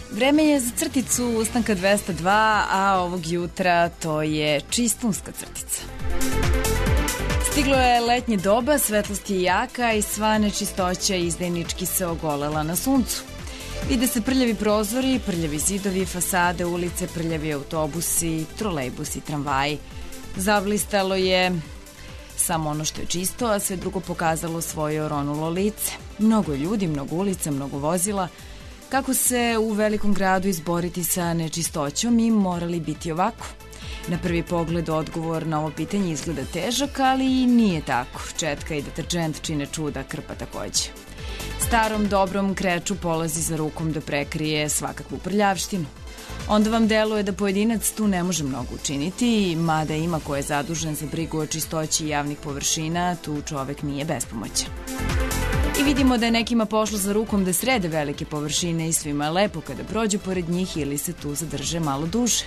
Vreme je za crticu ustanka 202, a ovog jutra to je čistunska crtica. Stiglo je letnje doba, svetlost je jaka i sva nečistoća izdajnički se ogolela na suncu. Vide se prljavi prozori, prljavi zidovi, fasade, ulice, prljavi autobusi, trolejbusi, tramvaji. Zavlistalo je samo ono što je čisto, a sve drugo pokazalo svoje oronulo lice. Mnogo ljudi, mnogo ulica, mnogo vozila. Kako se u velikom gradu izboriti sa nečistoćom i morali biti ovako? Na prvi pogled odgovor na ovo pitanje izgleda težak, ali i nije tako. Četka i deterđent čine čuda, krpa takođe. Starom dobrom kreču polazi za rukom da prekrije svakakvu prljavštinu. Onda vam deluje da pojedinac tu ne može mnogo učiniti, mada ima ko je zadužen za brigu o čistoći javnih površina, tu čovek nije bespomoćan. I vidimo da je nekima pošlo za rukom da srede velike površine i svima je lepo kada prođu pored njih ili se tu zadrže malo duže.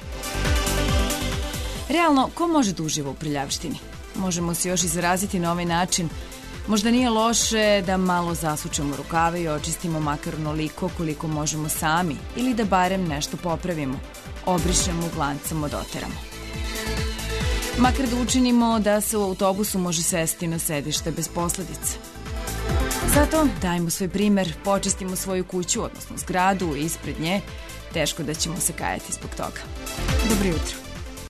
Realno, ko može da uživa u prljavštini? Možemo se još izraziti na ovaj način. Možda nije loše da malo zasučemo rukave i očistimo makar onoliko koliko možemo sami ili da barem nešto popravimo, obrišemo, glancamo, doteramo. Makar da učinimo da se u autobusu može sesti na sedište bez posledica. Zato dajmo svoj primer, počistimo svoju kuću, odnosno zgradu ispred nje, teško da ćemo se kajati zbog toga. Dobro jutro.